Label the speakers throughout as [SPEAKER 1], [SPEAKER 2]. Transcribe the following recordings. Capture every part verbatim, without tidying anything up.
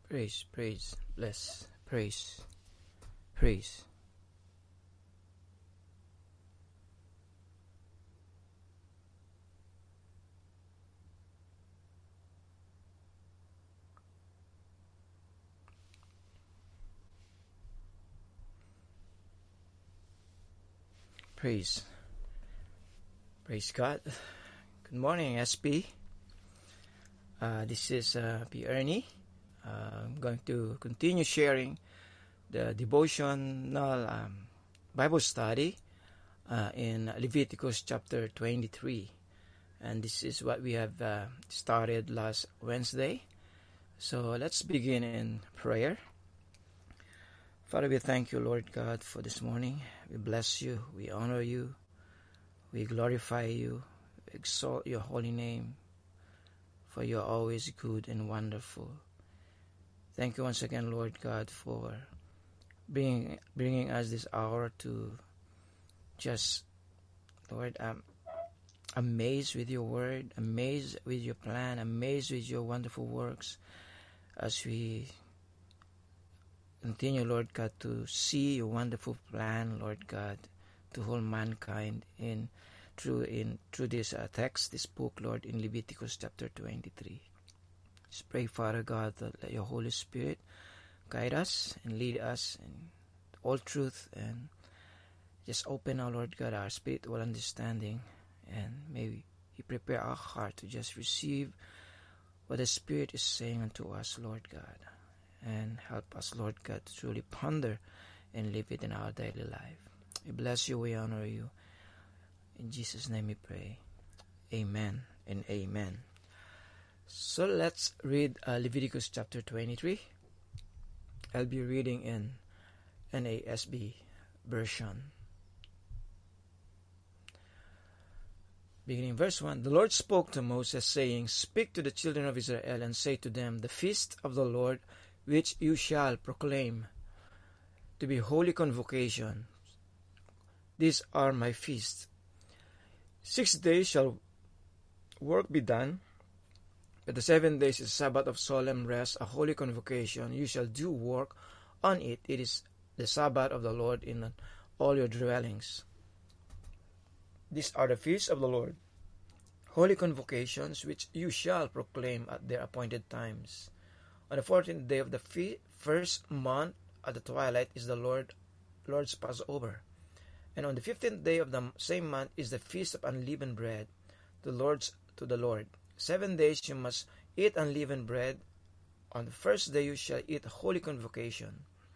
[SPEAKER 1] Praise, praise, bless, praise, praise. Praise. Praise God. Good morning, S P. Uh, this is uh, P. Ernie. Uh, I'm going to continue sharing the devotional um, Bible study uh, in Leviticus chapter twenty-three. And this is what we have uh, started last Wednesday. So let's begin in prayer. Father, we thank you, Lord God, for this morning. We bless you. We honor you. We glorify you. We exalt your holy name, for you are always good and wonderful. Thank you once again, Lord God, for bringing, bringing us this hour to just, Lord, um, amazed with your word, amazed with your plan, amazed with your wonderful works as we continue, Lord God, to see your wonderful plan, Lord God, to hold mankind in through in through this uh, text, this book, Lord, in Leviticus chapter twenty-three. Just pray, Father God, that let your Holy Spirit guide us and lead us in all truth, and just open, our Lord God, our spiritual understanding, and may we prepare our heart to just receive what the Spirit is saying unto us, Lord God. And help us, Lord God, to truly ponder and live it in our daily life. We bless you, we honor you. In Jesus' name we pray. Amen and amen. So let's read uh, Leviticus chapter twenty-three. I'll be reading in N A S B version. Beginning verse one. The Lord spoke to Moses, saying, Speak to the children of Israel, and say to them, The feast of the Lord, which you shall proclaim to be holy convocation. These are my feasts. Six days shall work be done, but the seventh day is a Sabbath of solemn rest, a holy convocation. You shall do work on it. It is the Sabbath of the Lord in all your dwellings. These are the feasts of the Lord, holy convocations, which you shall proclaim at their appointed times. On the fourteenth day of the first month at the twilight is the Lord Lord's Passover. And on the fifteenth day of the same month is the feast of unleavened bread, the Lord's to the Lord. Seven days you must eat unleavened bread. On the first day you shall eat a holy convocation.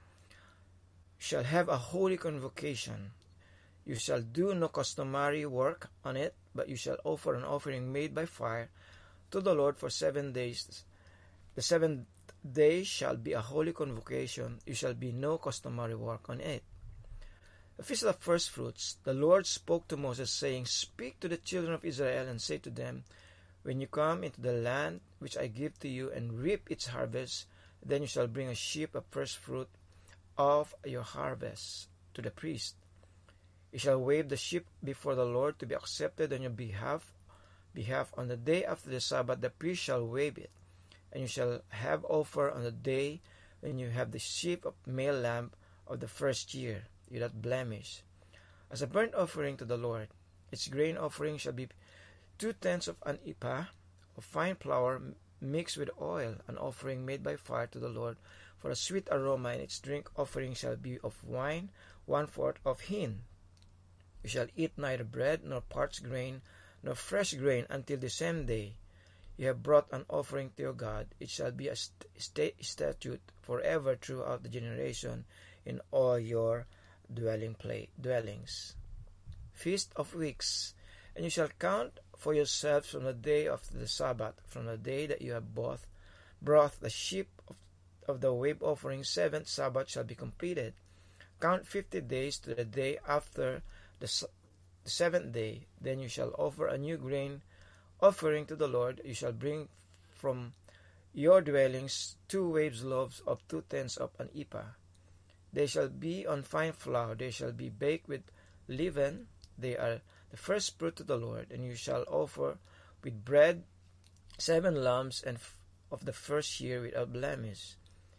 [SPEAKER 1] You shall have a holy convocation. You shall do no customary work on it, but you shall offer an offering made by fire to the Lord for seven days. The seventh day shall be a holy convocation. You shall be no customary work on it. The feast of first fruits. The Lord spoke to Moses, saying, Speak to the children of Israel, and say to them, When you come into the land which I give to you, and reap its harvest, then you shall bring a sheaf of first fruit of your harvest to the priest. You shall wave the sheep before the Lord to be accepted on your behalf. Behalf on the day after the Sabbath, the priest shall wave it. And you shall have offer on the day when you have the sheep of male lamb of the first year, without blemish, as a burnt offering to the Lord. Its grain offering shall be two-tenths of an ephah of fine flour mixed with oil, an offering made by fire to the Lord for a sweet aroma, and its drink offering shall be of wine, one-fourth of hin. You shall eat neither bread, nor parched grain, nor fresh grain, until the same day you have brought an offering to your God. It shall be a st- statute forever throughout the generation in all your dwelling play, dwellings. Feast of weeks. And you shall count for yourselves from the day of the Sabbath, from the day that you have both brought the sheep of, of the wave offering. Seventh Sabbath shall be completed. Count fifty days to the day after the, the seventh day. Then you shall offer a new grain offering to the Lord. You shall bring from your dwellings two waves loaves of two tenths of an ephah. They shall be on fine flour. They shall be baked with leaven. They are the first fruit to the Lord. And you shall offer with bread seven lambs and f- of the first year without blemish.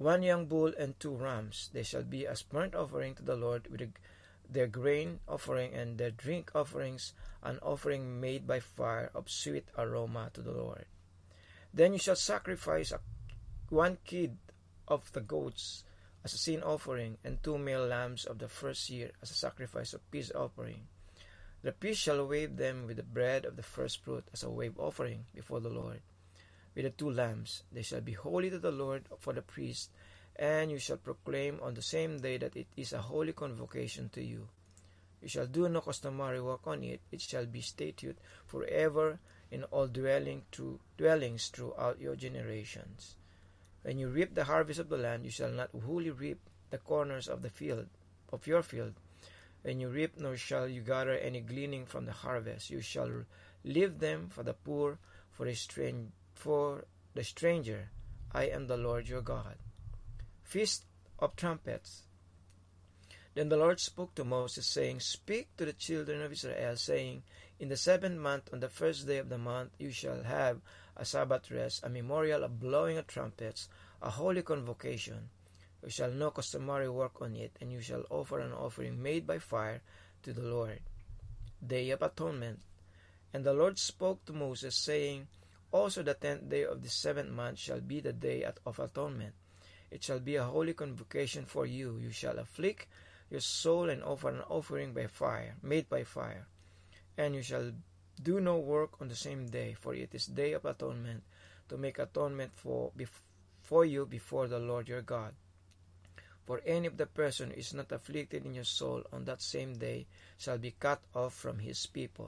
[SPEAKER 1] one young bull and two rams. They shall be as burnt offering to the Lord, with their grain offering and their drink offerings, an offering made by fire of sweet aroma to the Lord. Then you shall sacrifice a, one kid of the goats as a sin offering, and two male lambs of the first year as a sacrifice of peace offering. The priest shall wave them with the bread of the first fruit as a wave offering before the Lord. With the two lambs, they shall be holy to the Lord for the priest, and you shall proclaim on the same day that it is a holy convocation to you. You shall do no customary work on it. It shall be statute forever in all dwelling through, dwellings throughout your generations. When you reap the harvest of the land, you shall not wholly reap the corners of the field of your field. When you reap, nor shall you gather any gleaning from the harvest. You shall leave them for the poor, for the strange, for the stranger. I am the Lord your God. Feast of Trumpets. Then the Lord spoke to Moses, saying, Speak to the children of Israel, saying, In the seventh month, on the first day of the month, you shall have a Sabbath rest, a memorial of blowing of trumpets, a holy convocation. You shall no customary work on it, and you shall offer an offering made by fire to the Lord. Day of Atonement. And the Lord spoke to Moses, saying, Also the tenth day of the seventh month shall be the day of atonement. It shall be a holy convocation for you. You shall afflict your soul and offer an offering by fire, made by fire. And you shall do no work on the same day, for it is day of atonement, to make atonement for, for you before the Lord your God. For any of the person who is not afflicted in your soul on that same day shall be cut off from his people.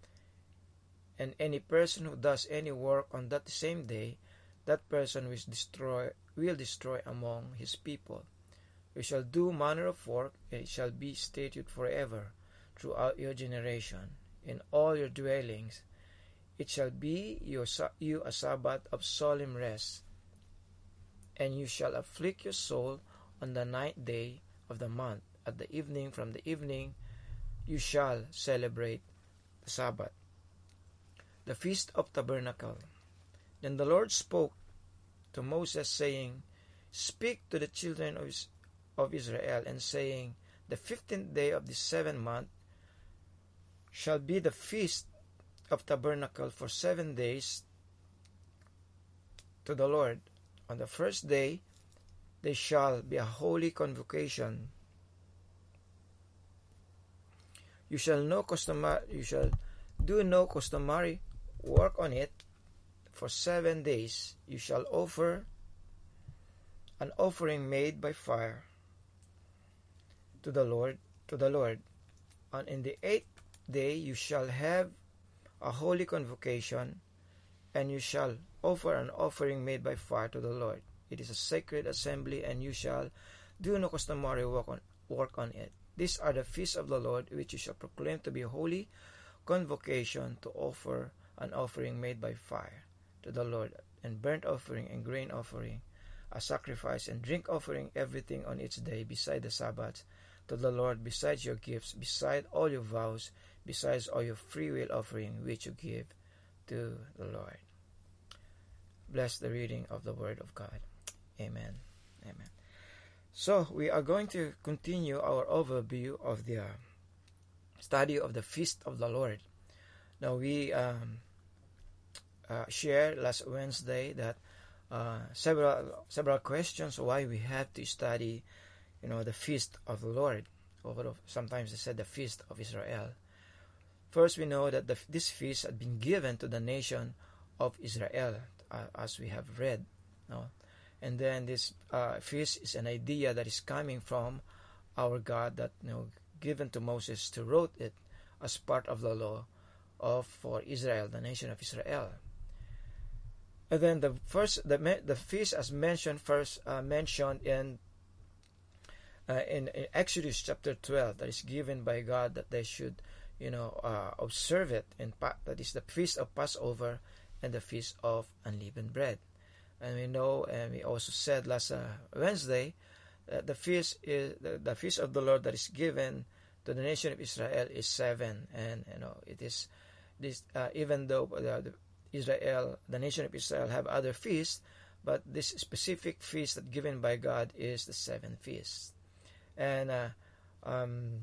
[SPEAKER 1] And any person who does any work on that same day, that person will destroy, will destroy among his people. You shall do manner of work, and it shall be statute forever throughout your generation. In all your dwellings, it shall be your, you a Sabbath of solemn rest, and you shall afflict your soul on the ninth day of the month. At the evening, from the evening, you shall celebrate the Sabbath. The Feast of Tabernacle. Then the Lord spoke to Moses, saying, Speak to the children of, of Israel, and saying, The fifteenth day of the seventh month shall be the Feast of Tabernacle for seven days to the Lord. On the first day there shall be a holy convocation. You shall no customary, you shall do no customary work on it. For seven days you shall offer an offering made by fire to the Lord, to the Lord. And in the eighth day you shall have a holy convocation, and you shall offer an offering made by fire to the Lord. It is a sacred assembly, and you shall do no customary work on, work on it. These are the feasts of the Lord, which you shall proclaim to be a holy convocation, to offer an offering made by fire to the Lord, and burnt offering and grain offering, a sacrifice and drink offering, everything on its day, beside the Sabbath, to the Lord, besides your gifts, beside all your vows, besides all your freewill offering, which you give to the Lord. Bless the reading of the Word of God. Amen. Amen. So, we are going to continue our overview of the uh, study of the Feast of the Lord. Now, we um, uh, shared last Wednesday that uh, several several questions why we have to study, you know, the Feast of the Lord, or sometimes they said the Feast of Israel. First, we know that the, this feast had been given to the nation of Israel, uh, as we have read. No? And then this uh, feast is an idea that is coming from our God, that, you know, given to Moses to wrote it as part of the law of for Israel, the nation of Israel. And then the first, the the feast, as mentioned first, uh, mentioned in, uh, in in Exodus chapter twelve, that is given by God that they should, you know, uh, observe it. In that is the feast of Passover and the feast of unleavened bread. And we know, and we also said last uh, Wednesday, that the feast is the, the feast of the Lord that is given to the nation of Israel is seven, and you know it is this uh, even though the, the Israel, the nation of Israel, have other feasts, but this specific feast that given by God is the seventh feast. And uh, um,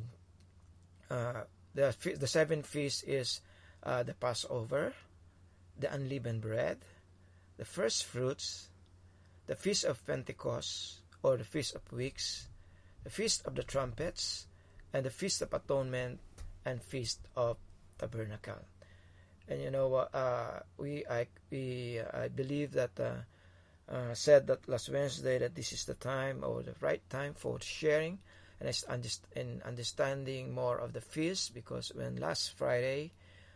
[SPEAKER 1] uh, the the seventh feast is uh, the Passover, the unleavened bread, the first fruits, the feast of Pentecost or the feast of weeks, the feast of the trumpets, and the feast of atonement and feast of tabernacle. And you know, uh, we I we I believe that uh, uh, said that last Wednesday that this is the time or the right time for sharing and in understanding more of the feast, because when last Friday,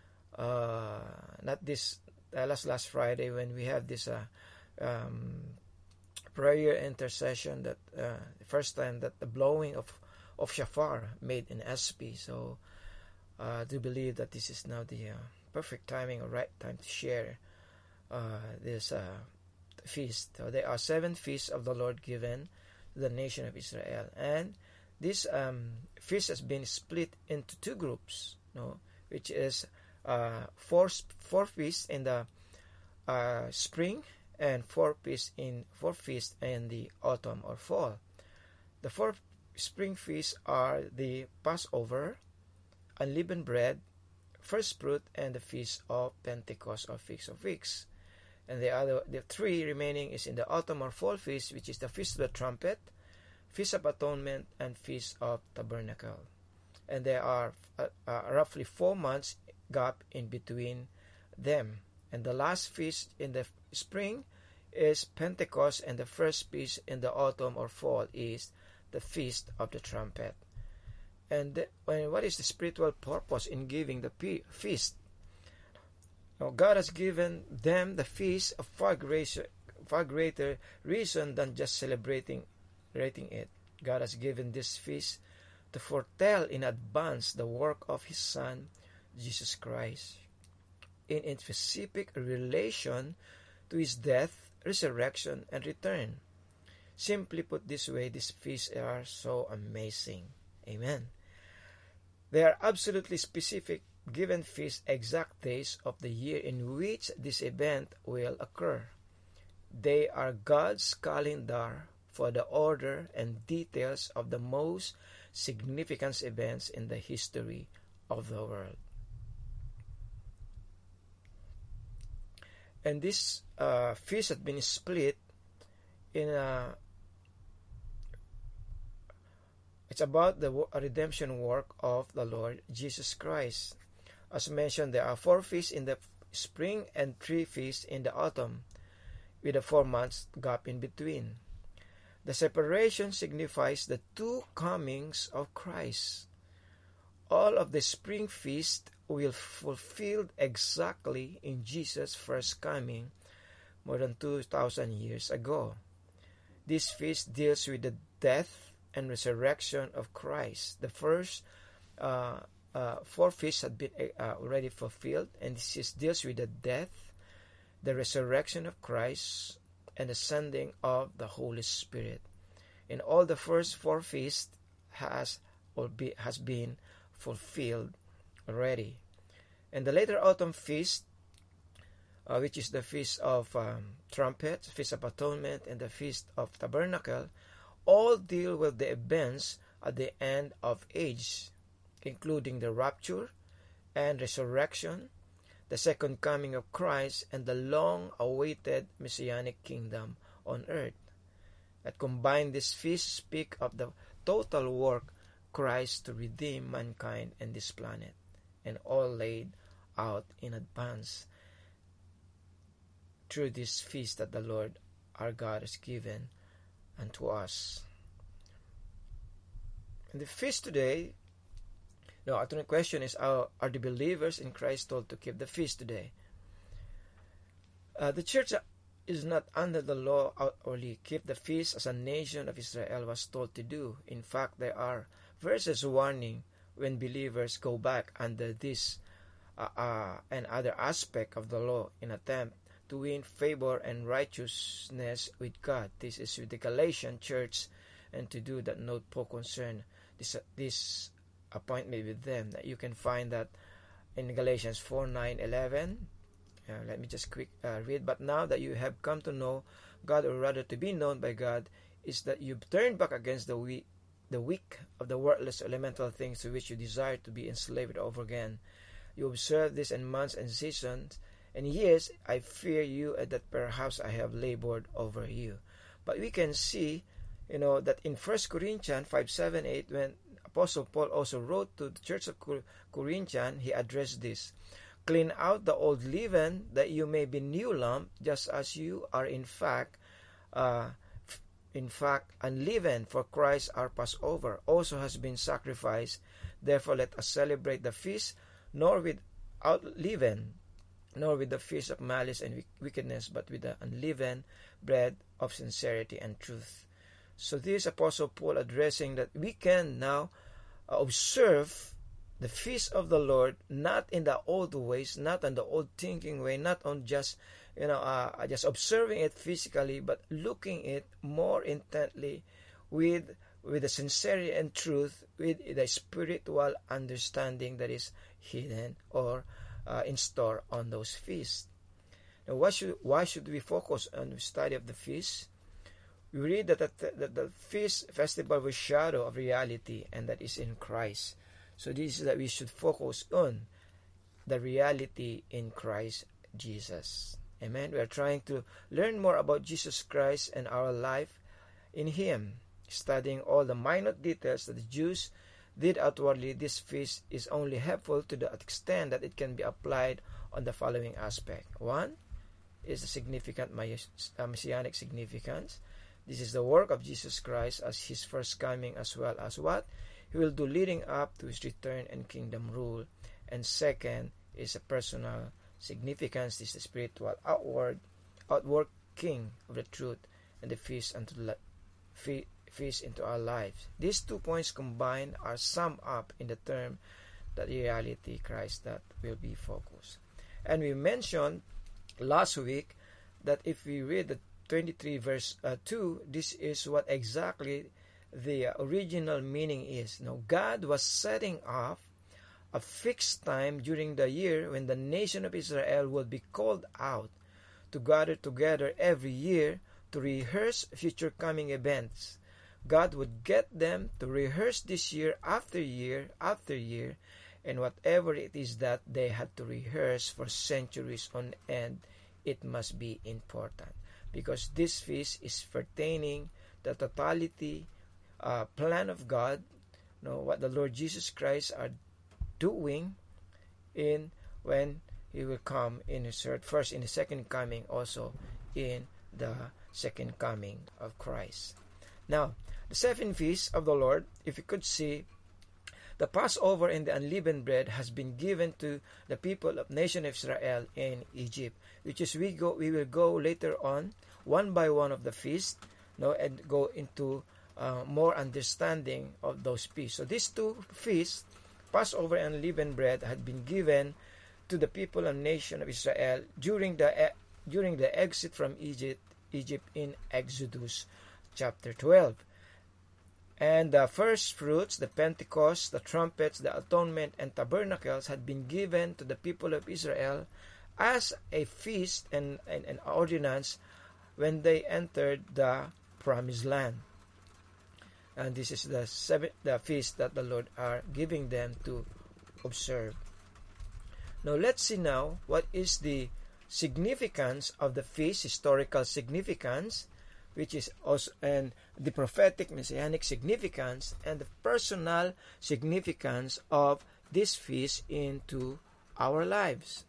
[SPEAKER 1] uh, not this uh, last last Friday when we have this uh, um, prayer intercession, that uh, the first time that the blowing of of shofar made in S P. So I uh, do believe that this is now the uh, perfect timing or right time to share uh, this uh, feast. So there are seven feasts of the Lord given to the nation of Israel, and this um, feast has been split into two groups, no, which is uh, four four feasts in the uh, spring and four feasts in four feasts in the autumn or fall. The four spring feasts are the Passover, unleavened bread, first fruit, and the feast of Pentecost or Feast of Weeks. And the other, the three remaining is in the autumn or fall feast, which is the feast of the trumpet, Feast of Atonement, and Feast of Tabernacle. And there are uh, uh, roughly four months gap in between them. And the last feast in the spring is Pentecost, and the first feast in the autumn or fall is the Feast of the Trumpet. And the, when, what is the spiritual purpose in giving the pe- feast? Now, God has given them the feast of far greater, far greater reason than just celebrating rating it. God has given this feast to foretell in advance the work of His Son, Jesus Christ, in its specific relation to His death, resurrection, and return. Simply put this way, these feasts are so amazing. Amen. They are absolutely specific, given feast exact days of the year in which this event will occur. They are God's calendar for the order and details of the most significant events in the history of the world. And this uh, feast has been split in a, it's about the redemption work of the Lord Jesus Christ. As mentioned, there are four feasts in the spring and three feasts in the autumn, with a four months gap in between. The separation signifies the two comings of Christ. All of the spring feast will fulfilled exactly in Jesus' first coming more than two thousand years ago. This feast deals with the death and resurrection of Christ. The first uh, uh, four feasts had been uh, already fulfilled, and this is, deals with the death, the resurrection of Christ, and the sending of the Holy Spirit. In all the first four feasts has or be, has been fulfilled already. And the later autumn feast, uh, which is the Feast of um, Trumpets, Feast of Atonement, and the Feast of Tabernacle, all deal with the events at the end of age, including the rapture and resurrection, the second coming of Christ, and the long-awaited Messianic kingdom on earth. That combined, these feasts speak of the total work Christ to redeem mankind and this planet, and all laid out in advance through this feast that the Lord our God has given unto us. And the feast today, no, our question is, are, are the believers in Christ told to keep the feast today? Uh, the church is not under the law outwardly keep the feast as a nation of Israel was told to do. In fact, there are verses warning when believers go back under this uh, uh, and other aspect of the law in attempt to win favor and righteousness with God. This is with the Galatian church, and to do that note Paul concern this uh, this appointment with them. That you can find that in Galatians four, nine, eleven. Uh, let me just quick uh, read. But now that you have come to know God, or rather to be known by God, is that you turn back against the weak, the weak of the worthless elemental things to which you desire to be enslaved over again. You observe this in months and seasons, and yes, I fear you, and that perhaps I have labored over you. But we can see, you know, that in First Corinthians five, seven, eight, when Apostle Paul also wrote to the church of Corinthians, he addressed this. Clean out the old leaven, that you may be new lump, just as you are in fact, uh, in fact, unleavened. For Christ our Passover also has been sacrificed. Therefore, let us celebrate the feast, nor without leaven, nor with the feast of malice and wickedness, but with the unleavened bread of sincerity and truth. So this is Apostle Paul addressing that we can now observe the feast of the Lord, not in the old ways, not in the old thinking way, not on just, you know, uh, just observing it physically, but looking it more intently with with the sincerity and truth, with the spiritual understanding that is hidden or uh, in store on those feasts. Now, why should why should we focus on the study of the feast? We read that the, that the feast festival was shadow of reality, and that is in Christ. So this is that we should focus on the reality in Christ Jesus. Amen. We are trying to learn more about Jesus Christ and our life in Him, studying all the minute details that the Jews did outwardly. This feast is only helpful to the extent that it can be applied on the following aspect. One is the significant messianic significance. This is the work of Jesus Christ as His first coming, as well as what He will do leading up to His return and kingdom rule. And second is a personal significance. This is the spiritual outward outworking of the truth and the feast unto the fe- feast into our lives. These two points combined are summed up in the term that reality Christ that will be focused. And we mentioned last week that if we read the twenty-three verse uh, two, this is what exactly the original meaning is. Now, God was setting off a fixed time during the year when the nation of Israel would be called out to gather together every year to rehearse future coming events. God would get them to rehearse this year after year after year, and whatever it is that they had to rehearse for centuries on end, it must be important, because this feast is pertaining the totality uh, plan of God, you know, what the Lord Jesus Christ are doing in when He will come in His third, first in the second coming, also in the second coming of Christ. Now, the seven feasts of the Lord, if you could see, the Passover and the unleavened bread has been given to the people of nation of Israel in Egypt, which is we go we will go later on one by one of the feasts, no, and go into uh, more understanding of those feasts. So these two feasts, Passover and unleavened bread, had been given to the people and nation of Israel during the during the exit from Egypt, Egypt in Exodus chapter twelve. And the first fruits, the Pentecost, the trumpets, the atonement, and tabernacles had been given to the people of Israel as a feast and, and an ordinance when they entered the promised land. And this is the seventh, the feast that the Lord are giving them to observe. Now let's see now what is the significance of the feast, historical significance, which is also, and the prophetic messianic significance, and the personal significance of this feast into our lives.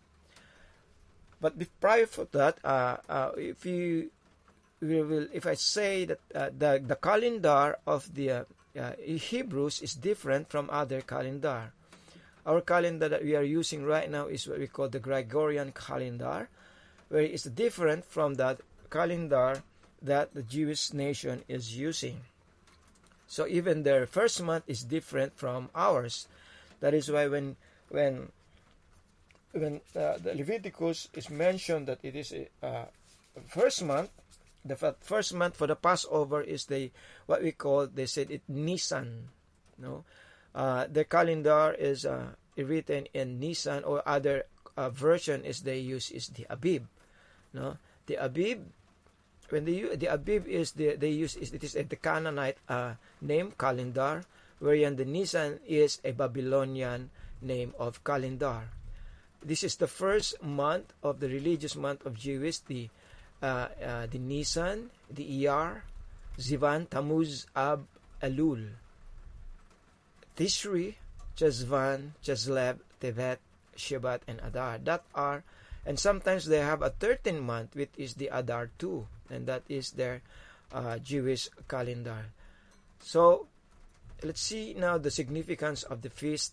[SPEAKER 1] But prior to that, uh, uh, if you we will, if I say that uh, the the calendar of the uh, uh, Hebrews is different from other calendar. Our calendar that we are using right now is what we call the Gregorian calendar, where it's different from that calendar that the Jewish nation is using. So even their first month is different from ours. That is why when when when uh, the Leviticus is mentioned that it is a uh, first month, the first month for the Passover is the what we call, they said it Nisan. No, uh, the calendar is uh, written in Nisan, or other uh, version is they use is the Abib. No, the Abib when they the Abib is the they use is it is a the Canaanite uh, name calendar, wherein the Nisan is a Babylonian name of calendar. This is the first month of the religious month of Jewish, the uh, uh, the Nisan, the Iyar, Zivan, Tammuz, Ab, Elul, Tishri, Chesvan, Cheslev, Tevet, Shebat, and Adar. That are, and sometimes they have a thirteenth month, which is the Adar too, and that is their uh, Jewish calendar. So, let's see now the significance of the feast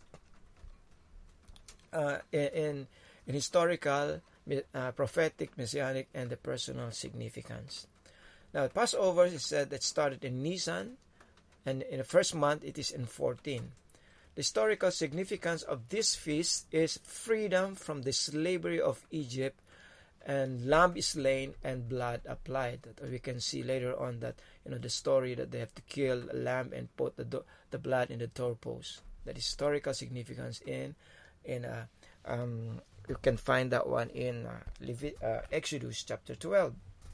[SPEAKER 1] uh, in, in historical, uh, prophetic, messianic, and the personal significance. Now, Passover is said that started in Nisan, and in the first month it is in fourteen. The historical significance of this feast is freedom from the slavery of Egypt, and lamb is slain and blood applied. That we can see later on that, you know, the story that they have to kill a lamb and put the do- the blood in the doorpost. That is historical significance in in uh, um, you can find that one in uh, Levit- uh, Exodus chapter twelve.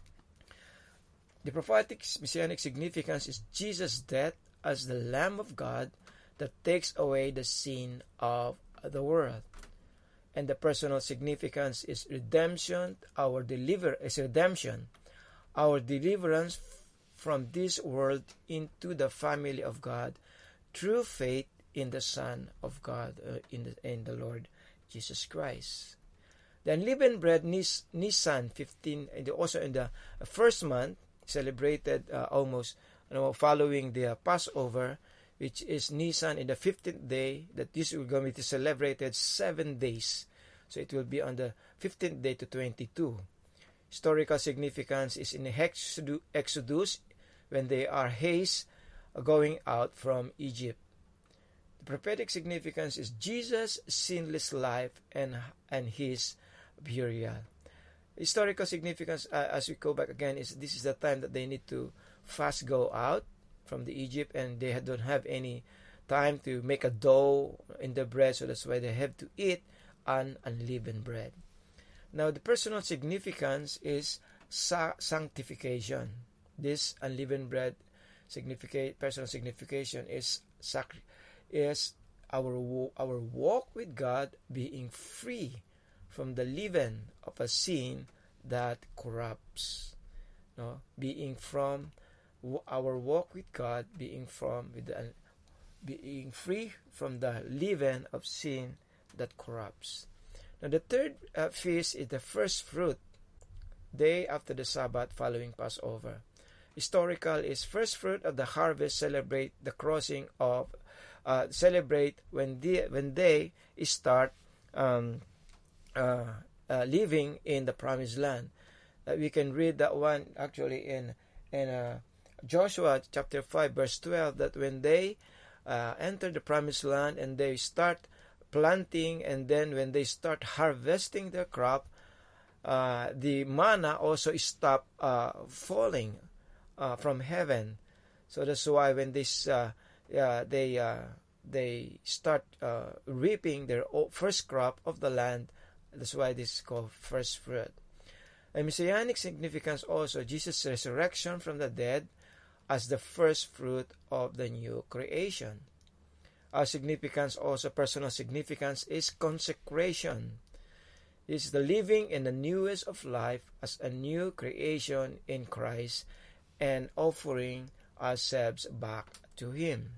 [SPEAKER 1] The prophetic messianic significance is Jesus' death as the Lamb of God that takes away the sin of the world. And the personal significance is redemption, our deliver is redemption, our deliverance from this world into the family of God through faith in the Son of God, uh, in the in the Lord Jesus Christ. The unleavened bread, Nis, Nisan fifteen, and also in the first month, celebrated uh, almost, you know, following the uh, Passover, which is Nisan in the fifteenth day, that this will going to be celebrated seven days. So it will be on the fifteenth day to twenty-two. Historical significance is in Exodus, when they are haste going out from Egypt. The prophetic significance is Jesus' sinless life and, and his burial. Historical significance, uh, as we go back again, is this is the time that they need to fast go out from the Egypt, and they don't have any time to make a dough in the bread, so that's why they have to eat an unleavened bread. Now, the personal significance is sa- sanctification. This unleavened bread significate personal signification is sacri- is our wo- our walk with God being free from the leaven of a sin that corrupts. No, being from our walk with God, being from with the, being free from the leaven of sin that corrupts. Now, the third uh, feast is the first fruit, day after the Sabbath following Passover. Historical is first fruit of the harvest. Celebrate the crossing of, uh, celebrate when they when they start um, uh, uh, living in the promised land. Uh, we can read that one actually in in uh, Joshua chapter five verse twelve, that when they uh, enter the promised land and they start planting, and then when they start harvesting their crop, uh, the manna also stop uh, falling uh, from heaven. So that's why when this uh, uh, they uh, they start uh, reaping their first crop of the land, that's why this is called first fruit. A messianic significance also, Jesus' resurrection from the dead as the first fruit of the new creation. Our significance also, personal significance, is consecration. It is the living in the newness of life as a new creation in Christ and offering ourselves back to Him.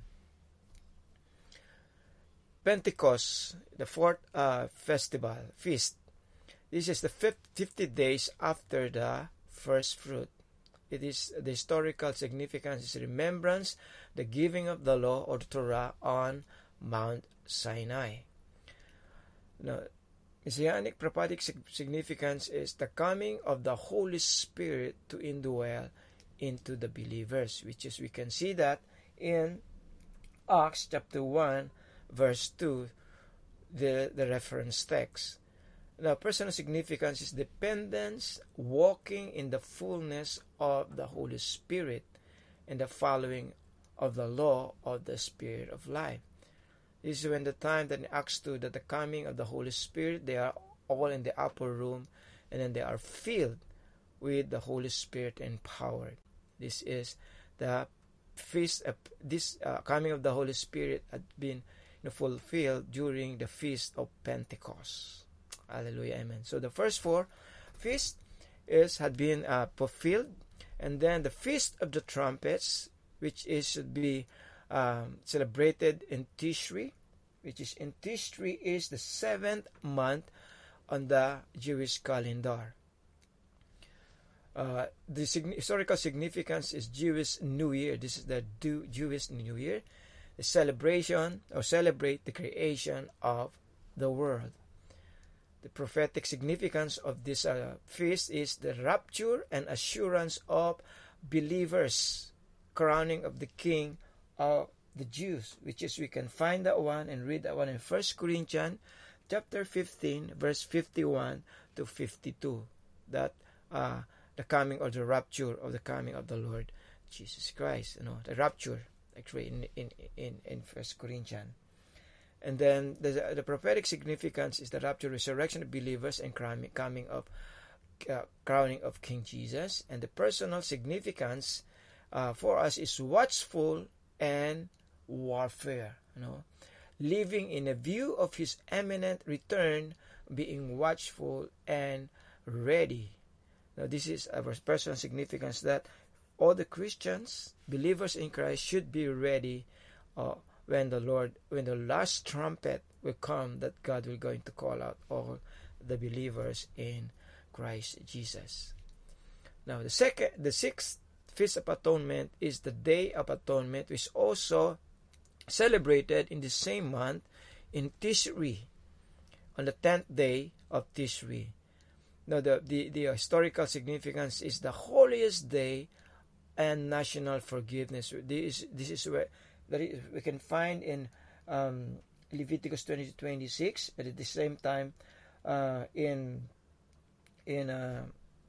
[SPEAKER 1] Pentecost, the fourth uh, festival, feast. This is the fifty days after the first fruit. It is the historical significance is remembrance, the giving of the law or the Torah on Mount Sinai. Now, Messianic prophetic significance is the coming of the Holy Spirit to indwell into the believers, which is we can see that in Acts chapter one verse two, the, the reference text. Now, personal significance is dependence, walking in the fullness of the Holy Spirit, and the following of the law of the Spirit of life. This is when the time that in Acts two, that the coming of the Holy Spirit, they are all in the upper room, and then they are filled with the Holy Spirit empowered. This is the feast of this uh, coming of the Holy Spirit had been, you know, fulfilled during the feast of Pentecost. Hallelujah, amen. So the first four feasts is had been uh, fulfilled, and then the feast of the trumpets, which is should be um, celebrated in Tishri, which is in Tishri is the seventh month on the Jewish calendar. Uh, the sig- historical significance is Jewish New Year. This is the do- Jewish New Year, the celebration or celebrate the creation of the world. The prophetic significance of this uh, feast is the rapture and assurance of believers, crowning of the King of the Jews, which is we can find that one and read that one in First Corinthians chapter fifteen, verse fifty-one to fifty-two. That uh, the coming or the rapture of the coming of the Lord Jesus Christ, you know, the rapture actually in in in, in First Corinthians. And then the, the prophetic significance is the rapture, resurrection of believers, and crowning, coming of uh, crowning of King Jesus. And the personal significance uh, for us is watchful and warfare. You know, living in a view of His imminent return, being watchful and ready. Now, this is our personal significance that all the Christians, believers in Christ, should be ready uh, when the Lord, when the last trumpet will come, that God will going to call out all the believers in Christ Jesus. Now, the second, the sixth Feast of Atonement is the Day of Atonement, which is also celebrated in the same month in Tishri, on the tenth day of Tishri. Now, the, the, the historical significance is the holiest day and national forgiveness. This, this is where that is, we can find in um, Leviticus twenty to twenty-six, but at the same time uh, in in uh,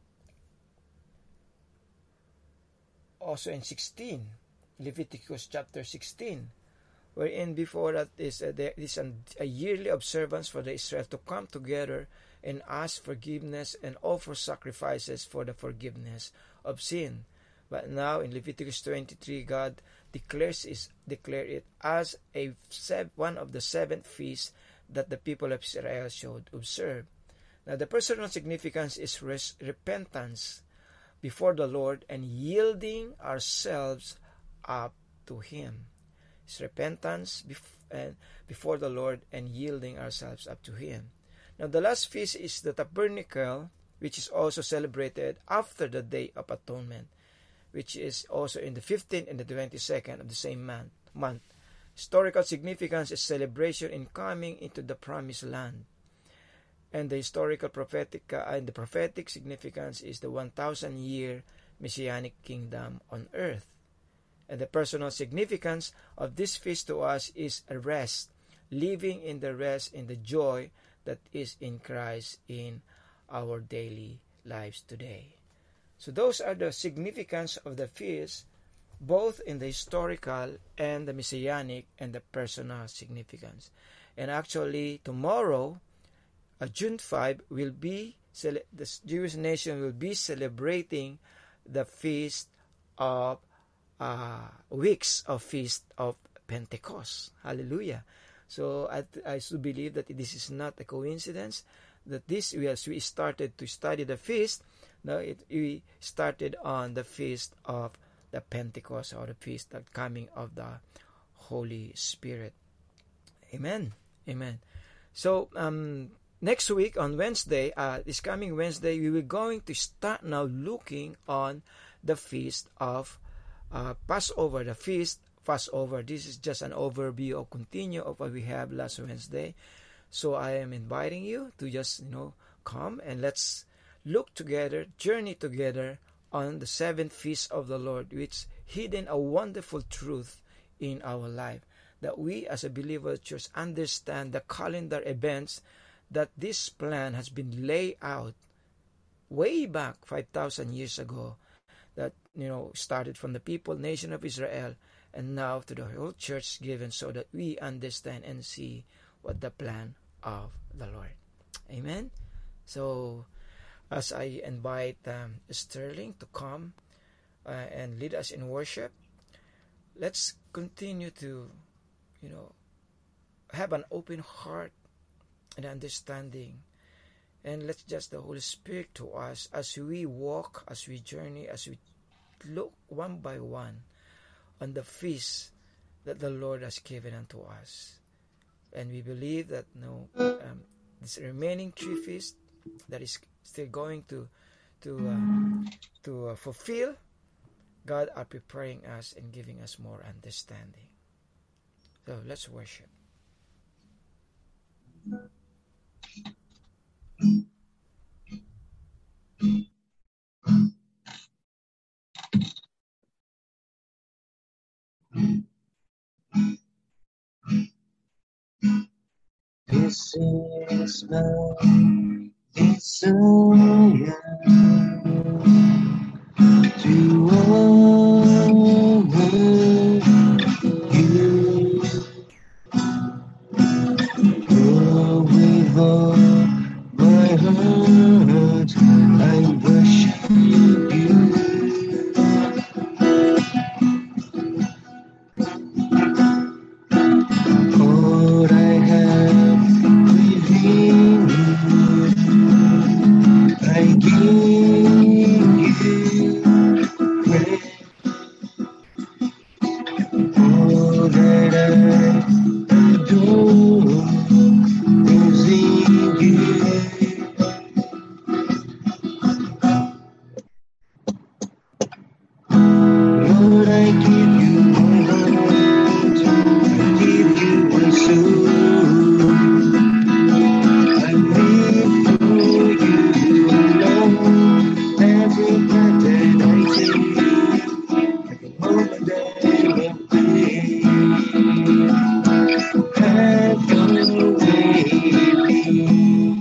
[SPEAKER 1] also in sixteen, Leviticus chapter sixteen, wherein before that is uh, there is an, a yearly observance for the Israel to come together and ask forgiveness and offer sacrifices for the forgiveness of sin. But now in Leviticus twenty-three, God declares is declare it as a one of the seven feasts that the people of Israel should observe. Now the personal significance is res- repentance before the Lord and yielding ourselves up to Him. It's repentance bef- and before the Lord and yielding ourselves up to Him. Now the last feast is the Tabernacle, which is also celebrated after the Day of Atonement, which is also in the fifteenth and the twenty-second of the same month. month. Historical significance is celebration in coming into the promised land. And the historical prophetic uh, and the prophetic significance is the one thousand year messianic kingdom on earth. And the personal significance of this feast to us is a rest, living in the rest in the joy that is in Christ in our daily lives today. So those are the significance of the feast, both in the historical and the messianic and the personal significance. And actually, tomorrow, uh, June fifth, will be the Jewish nation will be celebrating the feast of uh, weeks of feast of Pentecost. Hallelujah! So I, I still believe that this is not a coincidence. That this, as we started to study the feast, now it, we started on the feast of the Pentecost, or the feast of coming of the Holy Spirit. Amen. Amen. So um, next week on Wednesday, uh, this coming Wednesday, we will going to start now looking on the feast of uh, Passover, the feast Passover. This is just an overview or continue of what we have last Wednesday. So I am inviting you to just, you know, come and let's look together, journey together on the seventh feast of the Lord, which hidden a wonderful truth in our life, that we as a believer church understand the calendar events, that this plan has been laid out way back five thousand years ago, that, you know, started from the people, nation of Israel, and now to the whole church given, so that we understand and see what the plan of the Lord. Amen. So as I invite um, Sterling to come uh, and lead us in worship, let's continue to, you know, have an open heart and understanding. And let's just the Holy Spirit to us as we walk, as we journey, as we look one by one on the feast that the Lord has given unto us. And we believe that no, um, this remaining three feasts that is still going to to uh, to uh, fulfill, God are preparing us and giving us more understanding. So let's worship.
[SPEAKER 2] This is my desire to honor you. Oh, with all my heart, I worship you. All I have within me, I give you praise. All that I adore is in you. Lord, I give you my heart, I give you my soul. I live for you alone. Every breath that I take, every moment that I breathe, have your way in me.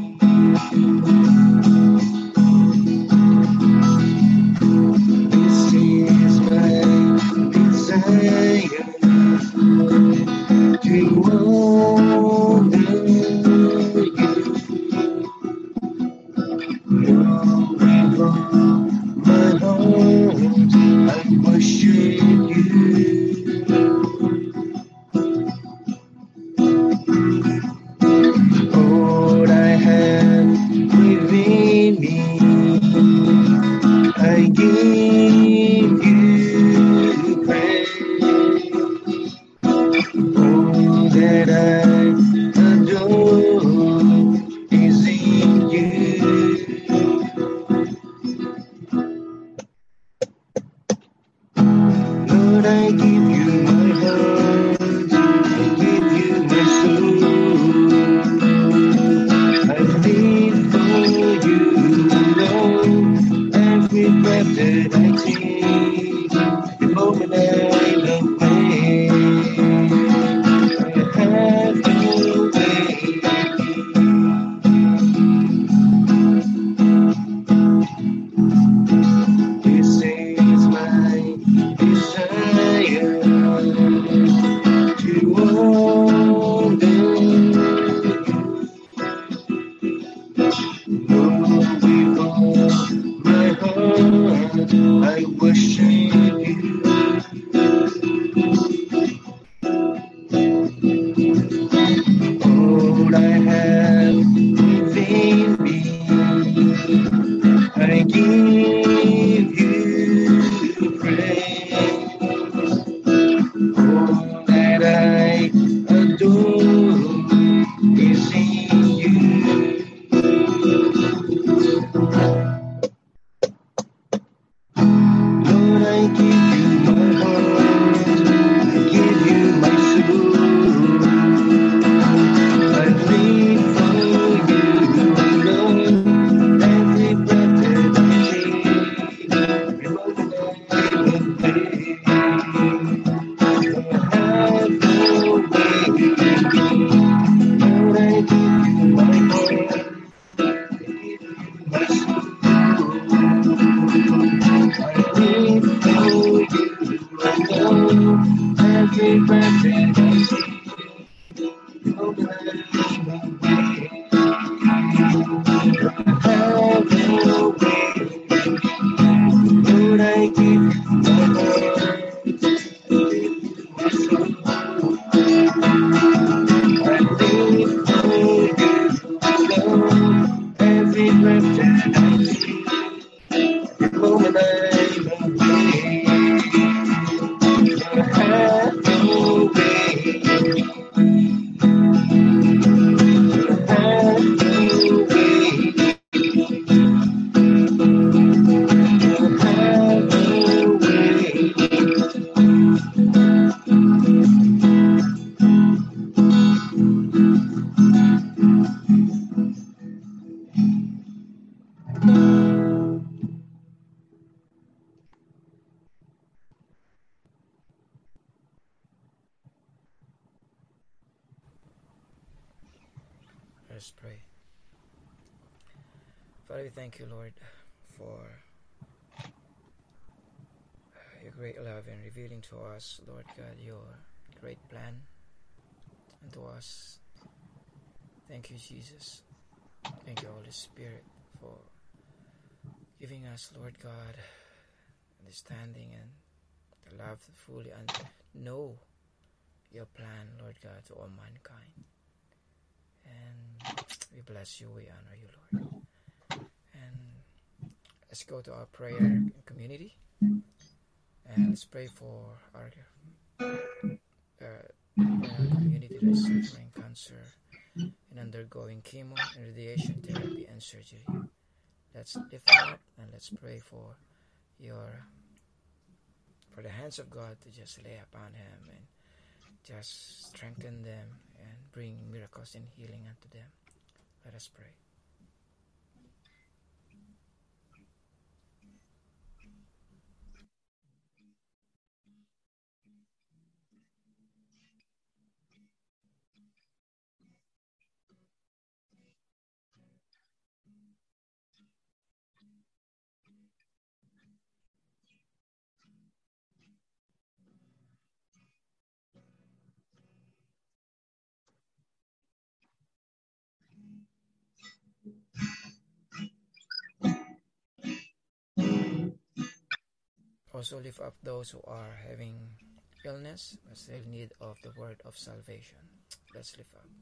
[SPEAKER 2] This is my desire to honor you. Lord, with all my heart, I worship you. All I have within me, I give you praise. All that I adore is in you. Lord, I give you my heart, I give you my soul. I live for you alone. Every breath that I take, every moment I away, I have your way. This is my desire to honor you. Lord, with all my heart, I worship you. All I have within me, I give you praise. All that I adore is in you. Lord, I give you my heart, I give you my soul. I live for you alone. Every breath that I take,
[SPEAKER 1] us pray. Father, we thank you, Lord, for your great love and revealing to us, Lord God, your great plan unto us. Thank you, Jesus. Thank you, Holy Spirit, for giving us, Lord God, understanding and the love to fully and know your plan, Lord God, to all mankind. And we bless you, we honor you, Lord. And let's go to our prayer community. And let's pray for our, uh, our community that is suffering cancer and undergoing chemo and radiation therapy and surgery. Let's lift them up and let's pray for your for the hands of God to just lay upon him and just strengthen them and bring miracles and healing unto them. Let us pray. Also lift up those who are having illness but still in need of the word of salvation. Let's lift up.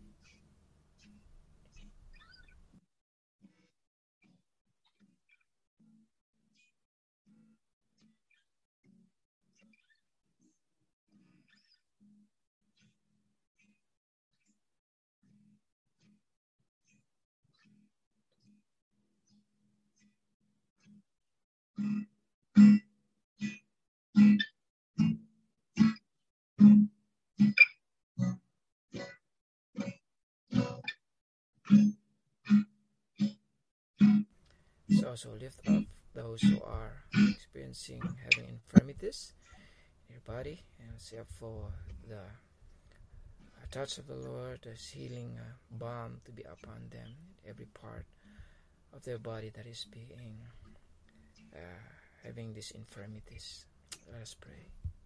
[SPEAKER 1] Let's also lift up those who are experiencing having infirmities in their body, and let's up for the touch of the Lord, this healing uh, balm to be upon them, every part of their body that is being uh, having these infirmities. Let us pray.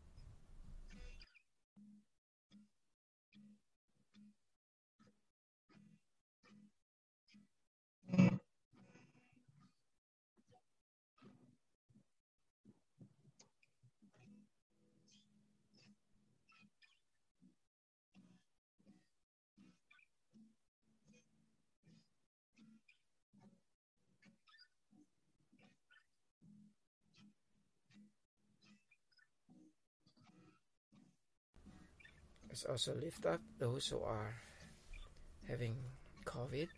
[SPEAKER 1] Let's also lift up those who are having COVID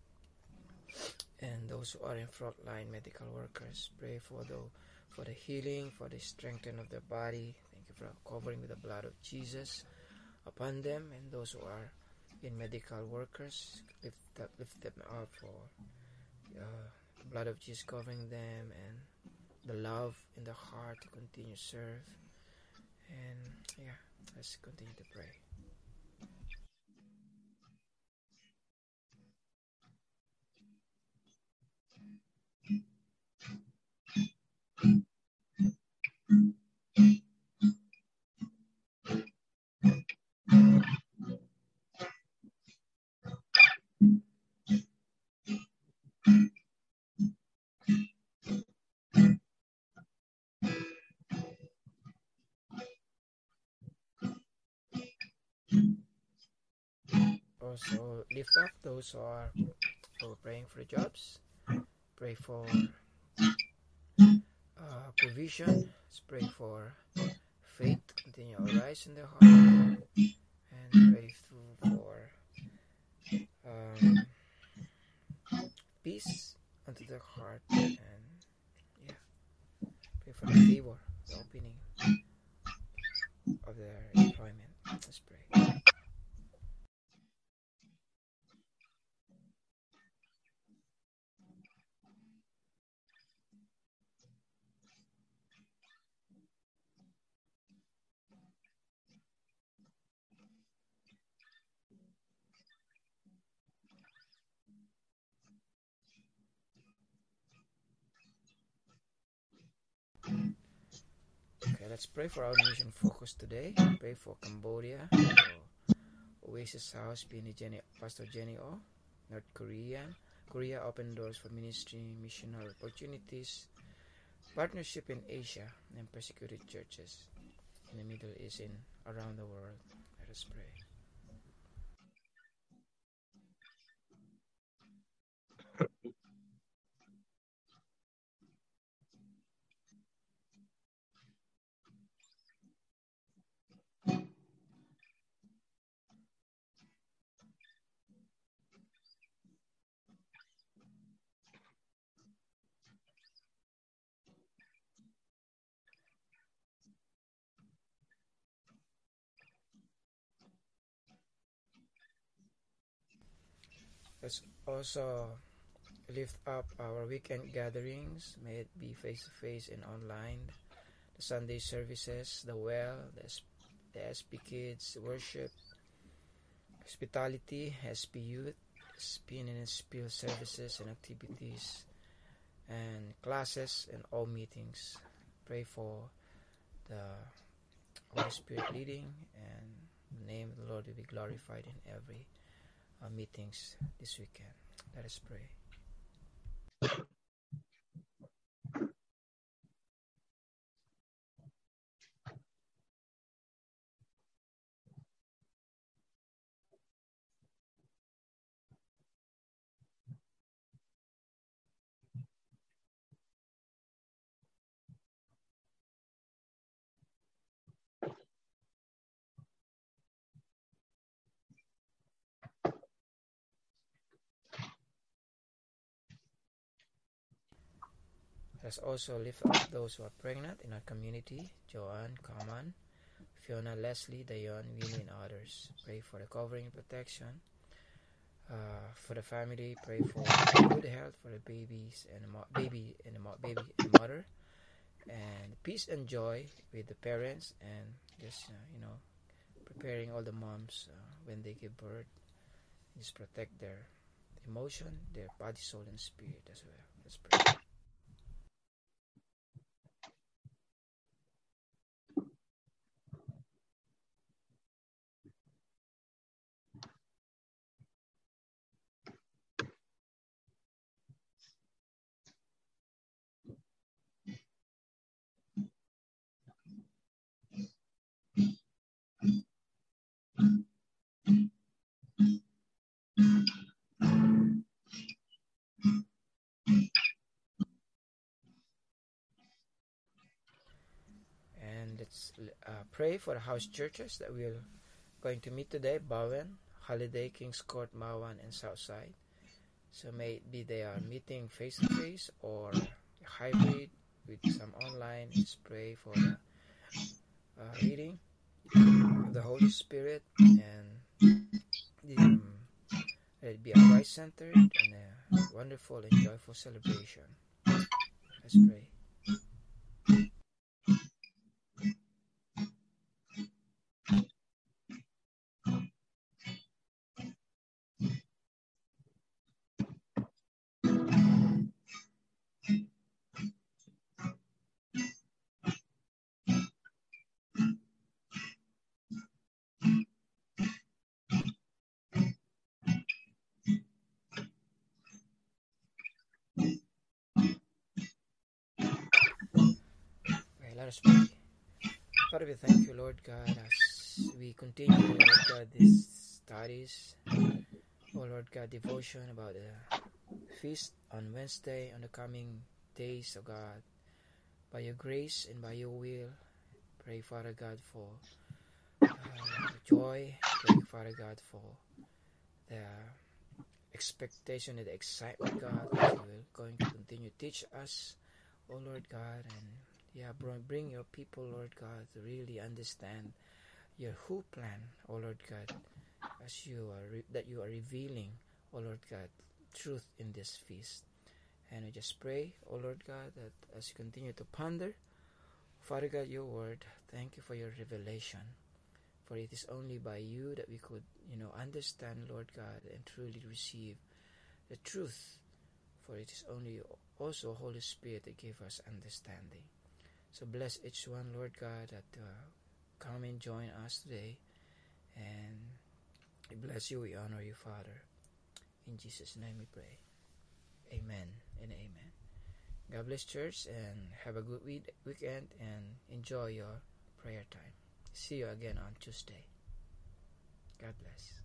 [SPEAKER 1] and those who are in frontline medical workers. Pray for the for the healing, for the strengthening of their body. Thank you for covering with the blood of Jesus upon them, and those who are in medical workers, lift up, lift them up for uh, the blood of Jesus covering them and the love in the heart to continue to serve. And yeah, let's continue to pray. Also lift up those who are who are praying for jobs. Pray for uh, provision. Let's pray for faith to continue to rise in their heart, and pray through for um, peace unto their heart, and yeah, pray for the favor, the opening of their employment. Let's pray. let's pray for our mission focus today. Pray for Cambodia, for Oasis House, Jenny, Pastor Jenny O, North Korea, Korea open doors for ministry, missional opportunities, partnership in Asia, and persecuted churches in the Middle East and around the world. Let us pray. Let's also lift up our weekend gatherings, may it be face-to-face and online, the Sunday services, the well, the, the S P Kids, worship, hospitality, S P Youth, S P and S P L services and activities, and classes and all meetings. Pray for the Holy Spirit leading, and the name of the Lord will be glorified in every uh, meetings this weekend. Let us pray. Let's also lift up those who are pregnant in our community, Joanne, Kaman, Fiona, Leslie, Dayon, Winnie, and others. Pray for the covering and protection. Uh, for the family, pray for good health for the babies and the mo- baby and the mo- baby and mother, and peace and joy with the parents, and just uh, you know, preparing all the moms uh, when they give birth. Just protect their emotion, their body, soul, and spirit as well. Let's pray. And let's uh, pray for the house churches that we're going to meet today: Bowen, Holiday, Kings Court, Mawan, and Southside. So may it be they are meeting face to face or hybrid with some online. Let's pray for the uh, leading of the Holy Spirit, and the, um, let it be a Christ-centered and a wonderful and joyful celebration. Let's pray. Okay, let us pray. Father, we thank you, Lord God, as we continue, Lord God, these studies. Oh, Lord God, devotion about the feast on Wednesday, on the coming days, oh God. By your grace and by your will, pray, Father God, for uh, joy. Pray, Father God, for the expectation and the excitement, God, that you will going to continue to teach us, oh Lord God, and yeah, bring your people, Lord God, to really understand your who plan, oh Lord God, as you are re- that you are revealing, oh Lord God, truth in this feast. And I just pray, oh Lord God, that as you continue to ponder, Father God, your word, thank you for your revelation. For it is only by you that we could, you know, understand, Lord God, and truly receive the truth. For it is only also Holy Spirit that gave us understanding. So bless each one, Lord God, that uh, come and join us today. And we bless you, we honor you, Father. In Jesus' name we pray. Amen and amen. God bless, church, and have a good week- weekend and enjoy your prayer time. See you again on Tuesday. God bless.